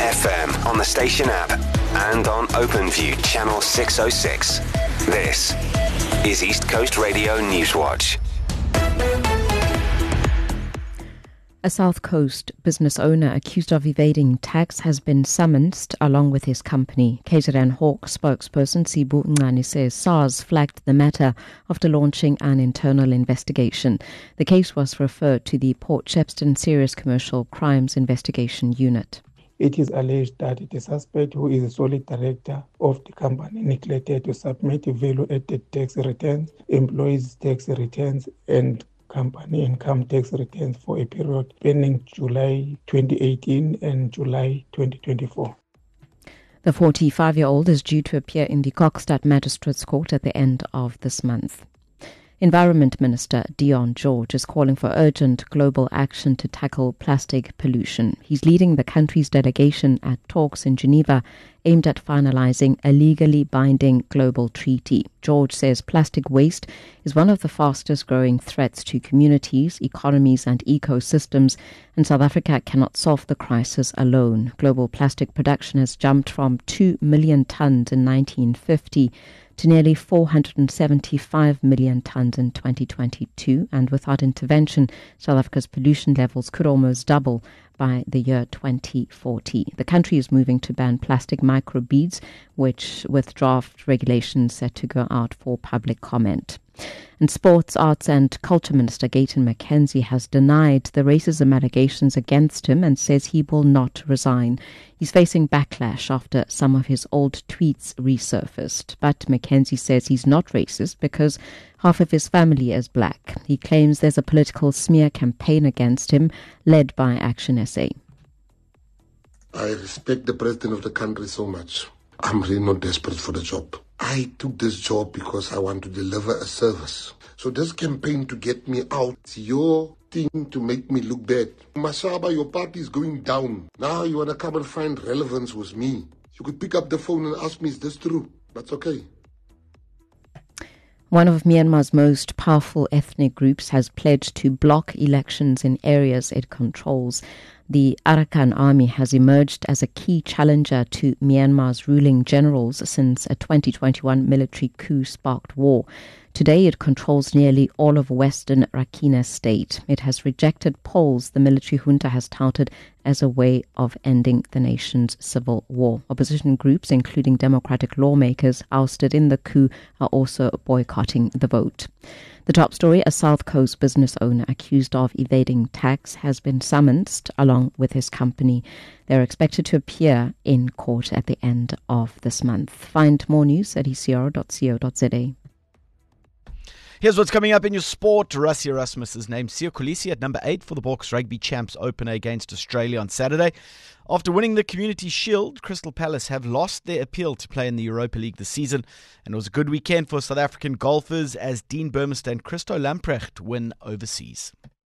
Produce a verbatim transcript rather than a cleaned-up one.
F M, on the station app, and on OpenView channel six oh six. This is East Coast Radio Newswatch. A South Coast business owner accused of evading tax has been summoned along with his company. K Z N Hawk spokesperson Sibu Ngani says SARS flagged the matter after launching an internal investigation. The case was referred to the Port Shepstone Serious Commercial Crimes Investigation Unit. It is alleged that the suspect, who is the sole director of the company, neglected to submit value-added tax returns, employees' tax returns, and company income tax returns for a period spanning July twenty eighteen and July twenty twenty-four. The forty-five-year-old is due to appear in the Kokstad Magistrates Court at the end of this month. Environment Minister Dion George is calling for urgent global action to tackle plastic pollution. He's leading the country's delegation at talks in Geneva aimed at finalizing a legally binding global treaty. George says plastic waste is one of the fastest growing threats to communities, economies and ecosystems, and South Africa cannot solve the crisis alone. Global plastic production has jumped from two million tons in nineteen fifty to nearly four hundred seventy-five million tons in twenty twenty-two, and without intervention, South Africa's pollution levels could almost double by the year twenty forty. The country is moving to ban plastic microbeads, which with draft regulations set to go out for public comment. And Sports, Arts and Culture Minister Gayton McKenzie has denied the racism allegations against him and says he will not resign. He's facing backlash after some of his old tweets resurfaced. But McKenzie says he's not racist because half of his family is black. He claims there's a political smear campaign against him led by Action S A. I respect the president of the country so much. I'm really not desperate for the job. I took this job because I want to deliver a service. So this campaign to get me out, it's your thing to make me look bad. Mashaba, your party is going down. Now you want to come and find relevance with me. You could pick up the phone and ask me, is this true? That's okay. One of Myanmar's most powerful ethnic groups has pledged to block elections in areas it controls. The Arakan army has emerged as a key challenger to Myanmar's ruling generals since a twenty twenty-one military coup sparked war. Today it controls nearly all of western Rakhine state. It has rejected polls the military junta has touted as a way of ending the nation's civil war. Opposition groups, including democratic lawmakers ousted in the coup, are also boycotting the vote. The top story, a South Coast business owner accused of evading tax has been summoned along with his company. They're expected to appear in court at the end of this month. Find more news at e c r dot co dot z a. Here's what's coming up in your sport. Rassie Erasmus is named Siya Kolisi at number eight for the Boks Rugby Champs opener against Australia on Saturday. After winning the Community Shield, Crystal Palace have lost their appeal to play in the Europa League this season. And it was a good weekend for South African golfers as Dean Burmester and Christo Lamprecht win overseas.